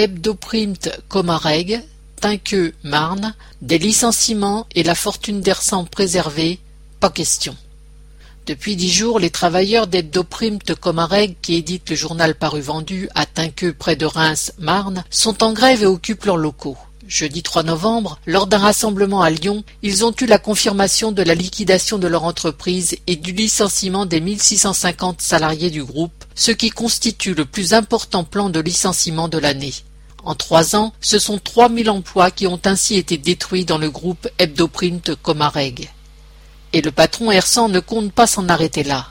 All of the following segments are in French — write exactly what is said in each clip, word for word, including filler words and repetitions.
Hebdoprimt Comarègue, Tinqueux, Marne, des licenciements et la fortune d'Hersant préservée, pas question. Depuis dix jours, les travailleurs d'Hebdoprimt Comarègue, qui éditent le journal Paru Vendu à Tinqueux près de Reims, Marne, sont en grève et occupent leurs locaux. Jeudi trois novembre, lors d'un rassemblement à Lyon, ils ont eu la confirmation de la liquidation de leur entreprise et du licenciement des mille six cent cinquante salariés du groupe, ce qui constitue le plus important plan de licenciement de l'année. En trois ans, ce sont trois mille emplois qui ont ainsi été détruits dans le groupe Hebdoprimt Comarègue. Et le patron Hersant ne compte pas s'en arrêter là.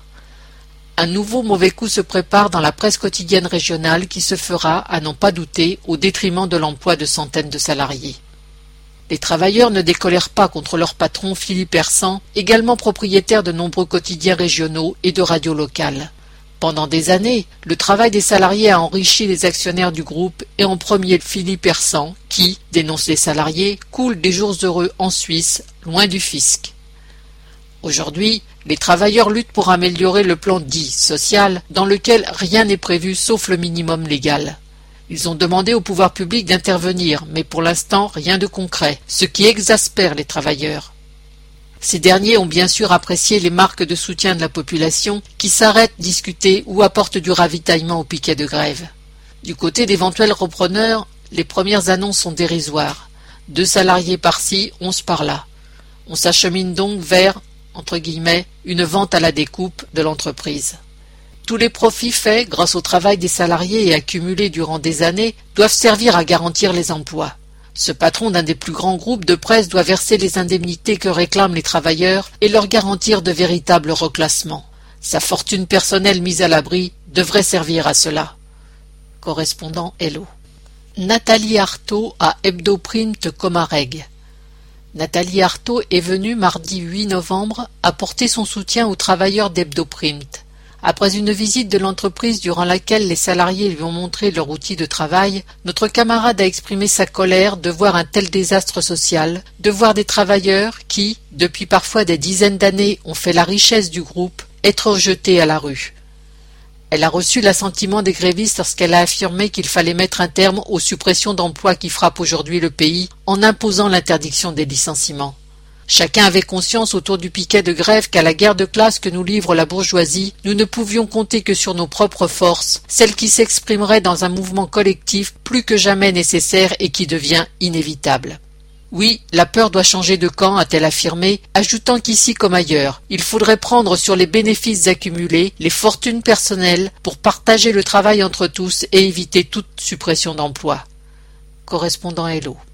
Un nouveau mauvais coup se prépare dans la presse quotidienne régionale qui se fera, à n'en pas douter, au détriment de l'emploi de centaines de salariés. Les travailleurs ne décolèrent pas contre leur patron Philippe Hersant, également propriétaire de nombreux quotidiens régionaux et de radios locales. Pendant des années, le travail des salariés a enrichi les actionnaires du groupe et en premier Philippe Hersant qui, dénonce les salariés, coule des jours heureux en Suisse, loin du fisc. Aujourd'hui, les travailleurs luttent pour améliorer le plan dit social, dans lequel rien n'est prévu sauf le minimum légal. Ils ont demandé au pouvoir public d'intervenir, mais pour l'instant rien de concret, ce qui exaspère les travailleurs. Ces derniers ont bien sûr apprécié les marques de soutien de la population qui s'arrêtent discuter ou apportent du ravitaillement au piquet de grève. Du côté d'éventuels repreneurs, les premières annonces sont dérisoires. Deux salariés par-ci, onze par-là. On s'achemine donc vers, entre guillemets, une vente à la découpe de l'entreprise. Tous les profits faits grâce au travail des salariés et accumulés durant des années doivent servir à garantir les emplois. Ce patron d'un des plus grands groupes de presse doit verser les indemnités que réclament les travailleurs et leur garantir de véritables reclassements. Sa fortune personnelle mise à l'abri devrait servir à cela. Correspondant Hello. Nathalie Arthaud à Hebdoprimt Comarègue. Nathalie Arthaud est venue mardi huit novembre apporter son soutien aux travailleurs d'Hebdoprimt. Après une visite de l'entreprise durant laquelle les salariés lui ont montré leur outil de travail, notre camarade a exprimé sa colère de voir un tel désastre social, de voir des travailleurs qui, depuis parfois des dizaines d'années, ont fait la richesse du groupe, être jetés à la rue. Elle a reçu l'assentiment des grévistes lorsqu'elle a affirmé qu'il fallait mettre un terme aux suppressions d'emplois qui frappent aujourd'hui le pays en imposant l'interdiction des licenciements. Chacun avait conscience autour du piquet de grève qu'à la guerre de classe que nous livre la bourgeoisie, nous ne pouvions compter que sur nos propres forces, celles qui s'exprimeraient dans un mouvement collectif plus que jamais nécessaire et qui devient inévitable. Oui, la peur doit changer de camp, a-t-elle affirmé, ajoutant qu'ici comme ailleurs, il faudrait prendre sur les bénéfices accumulés, les fortunes personnelles, pour partager le travail entre tous et éviter toute suppression d'emplois. Correspondant Hello.